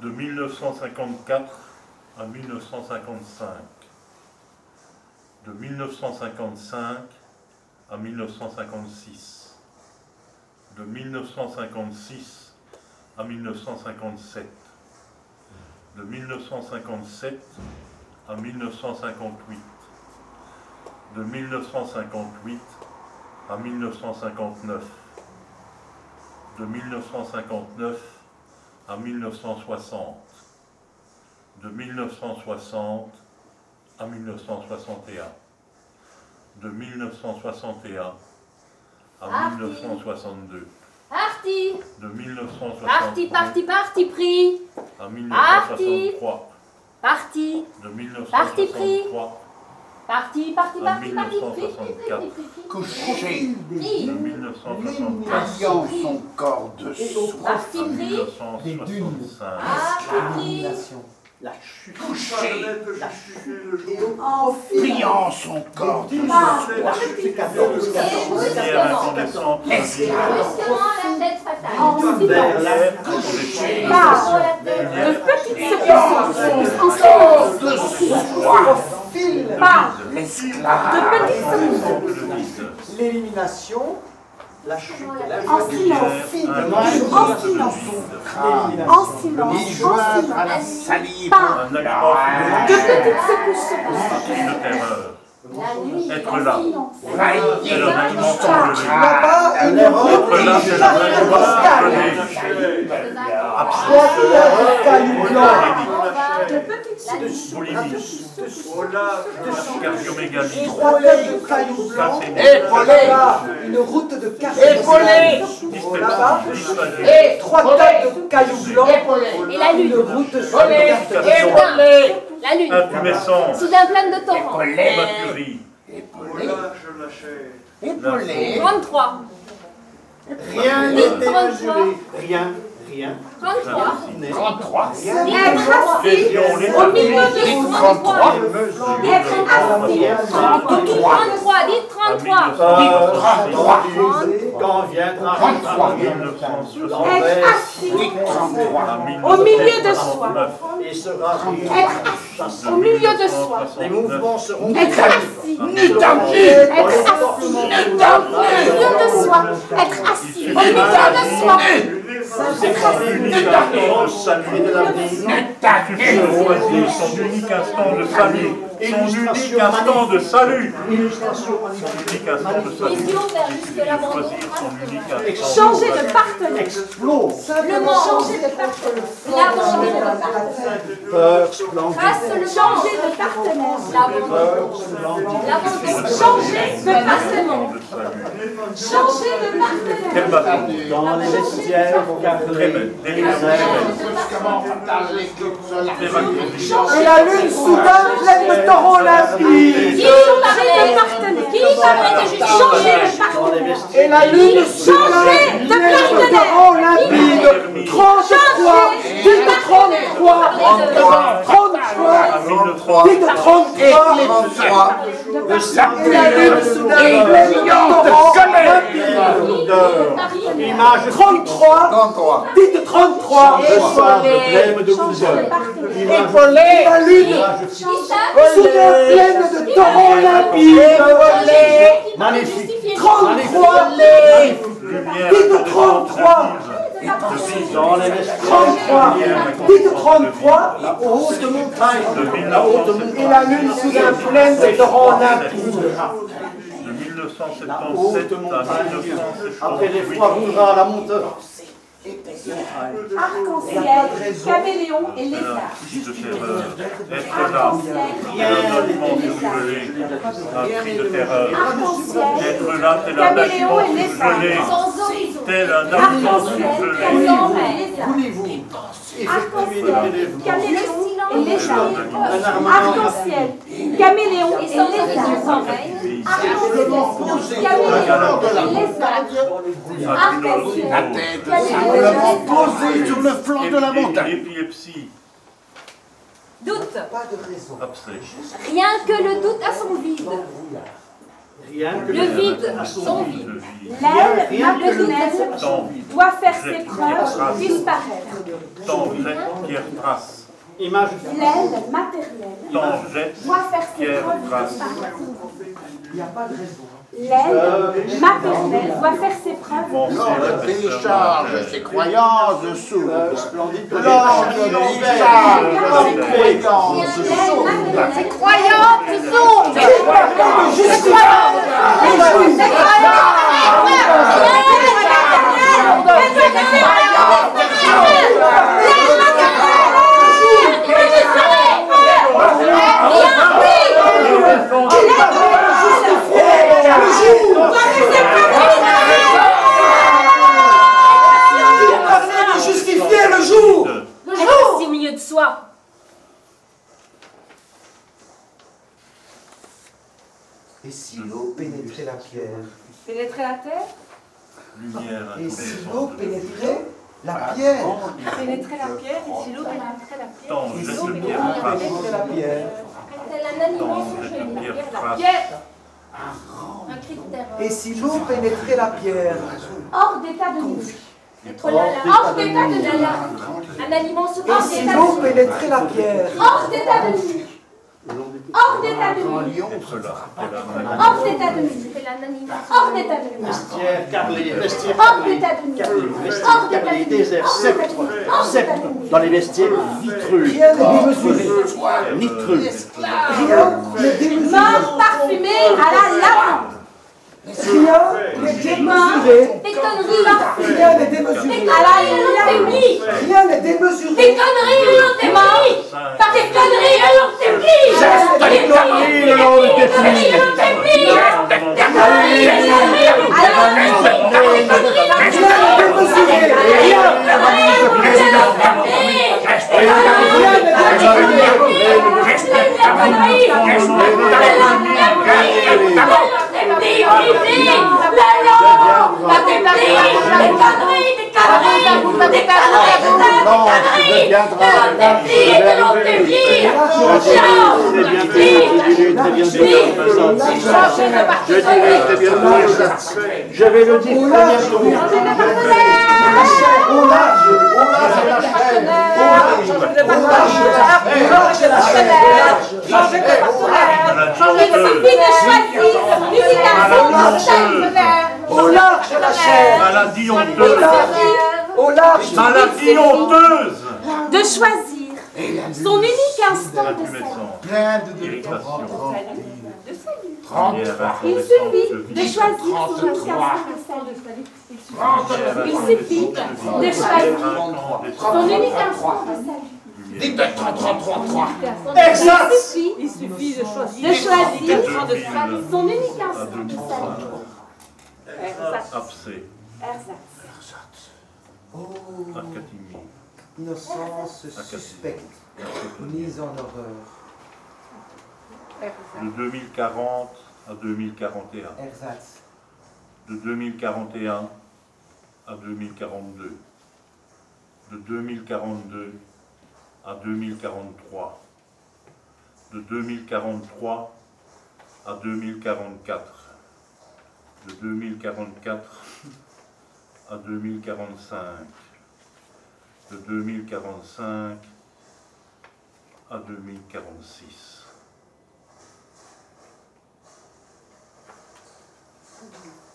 de 1954 à 1955, de 1955 à 1956, de 1956 à 1957, de 1957 à 1958, de 1958 à 1959, de 1959 à 1960, de 1960 à 1961, de 1961 à 1962, Parti. de 1963 Parti pris. à 1963, Parti. de 1963 Parti à 1964, Couché, de 1964 ayant son corps dessous. Parti à pris. 1965, Parti. La chute. Couché, La chute. pliant son corps dessous. La chute, c'est 14. lumière incandescente, Brusquement la tête fatale. lumière Couché, incandescente, De petites ayant son corps dessous. L'esclave, le vide, L'élimination, la chute, En silence. en silence, En silence. y joindre à la salive. un aliment De petites secousses se passent. cri de terreur, La nuit. être là, Raillé c'est un aliment son congelé, là-bas, crâne. une route être là, c'est un aliment congelé, de cailloux blancs, De petites secousses. boulimie, cardiomégalie, 3 têtes de cailloux blancs, Épaulé, là, une route de cartes. épaulé, Là-bas, dysphagie, 3 têtes de cailloux blancs, Et la une lune. route sur épaulé, épaulé, La lune. intumescence, Soudain pleine de torrents. hématurie, épaulé, épaulé. 33. rien n'était mesuré. Rien. 33. 33, Être assis lésion, au léthargie, milieu de 33, Être assis. 33, 33. Dites 33. 33, Quand viendra 33, 1960, Être assis au milieu de soi. et sera Être assis au milieu de soi. les mouvements seront Être assis. ni dans Être assis au milieu de soi. Être assis au milieu de soi. l'unique instant de salut, choisir son unique instant de salut, son unique instant de salut, illustration son unique instant de salut, Vision vers jusque l'abandon. choisir son unique instant. Changer de partenaire. explose. Le monde. Changer de partenaire. L'abandon. Peur splendide. Trace le Changer de partenaire. L'abandon. Peur splendide. L'abandon. Changer de partenaire. De salut. Changer de partenaire. Quel bateau, Dans les vestiaires, très belle, délicieuse, Et la lune soudain pleine de torrents limpides. Qui parlait de justice? Changer de partenaire. dans les vestiaires. Et la lune soudain pleine de torrents limpides. 33. Dites 33. 33. Dites 33. Et la lune soudain pleine de torrents limpides. Image 33. Dites 33. de soir de blême de couleur. Et la lune soudain pleine de torrents limpides. Magnifique. 33. Dites 33. Dans les vestiaires. 33. Dites 33. La haute montagne. la haute Et la lune soudain pleine de torrents limpides. de 1977 à 1978. Après l'effroi voudra la montée. Arc-en-ciel, caméléon et lézard. Cri de terreur, être là, un aliment surgelé, un cri de terreur, Arc-en-ciel, être là, tel un caméléon aliment et lézard. surgelé, Sans horizon. tel un aliment Arc-en-ciel, surgelé. caméléon et lézard. Voulez-vous Arc-en-ciel, caméléon et lézard. un armement Arc-en-ciel, caméléon Et et sans horizon, lézard. sans règne. Arc-en-ciel, caméléon et lézard. la tête simplement posée sur le flanc de la montagne. Épilepsie, Doute. pas de raison. abstrait. Rien que le doute a son vide. Rien que Le vide, son vide. L'aile maternelle Temps, doit faire ses preuves, disparaître. temps, jette, pierre, trace. image. L'aile maternelle Temps, jette, doit faire ses pierre, preuves, trace. disparaître. Il n'y a pas de raison. L'aile maternelle doit faire ses preuves. Pensée, L'homme réflexion, décharge ses croyances sourdes. Splendide. L'homme décharge ses croyances sourdes. Ses croyances sont Justifier le jour. Être au milieu de soi. Et si l'eau pénétrait la pierre? pénétrer la terre, lumière, Et si l'eau pénétrait la pierre? pénétrer la pierre, et si l'eau pénétrait la pierre, temps, Et jette, si l'eau pierre, trace. pénétrait la pierre? Temps, jette, pierre, trace. Un critère. Et si l'eau pénétrait la pierre? hors d'état de nuit. Hors d'état de nuit. Un aliment sous Et hors si d'état l'eau de nuit. pénétrait la pierre? Hors d'état de nuit. Hors d'état de nuit. Cela, Hors d'état de nuit. Hors d'état de nuit. Vestiaire câblé, vestiaire Hors câblé. d'état de nuit. Câblé, Hors vestiaire d'état câblé, de nuit. désert, sceptre, Hors sceptre. d'état de nuit. Dans les vestiaires vitreux. Rien n'est démesuré. Nitreux. Rien n'est démesuré. Mort parfumée à la lavande. Rien n'est démesuré. Des conneries. Rien n'est démesuré. À la lavande. Rien n'est démesuré. Des conneries le long des plis. Par des conneries le long des plis. Geste des conneries le long de tes plis. Rien n'est démesuré. Je vais le dire Au très large, bientôt. la chair, au large, au large la chair, au large, au large la chair, Changer de partenaire. Changer Il suffit de choisir l'unique au large la chair, maladie au honteuse, large, au large, maladie honteuse, de choisir son unique instant la de salut. tumescence, Plein de irritation, Il suffit de choisir son unique instant de salut. Il suffit de choisir son unique instant de salut. Dites 33. exact, Il suffit de choisir son unique instant de salut. abcès, Ersatz. oh, académie, innocence suspecte, mise en horreur, de 2040 à 2041, ersatz, de 2041 à 2042, de 2042 à 2043, de 2043 à 2044, de 2044 à 2045, de 2045 à 2046.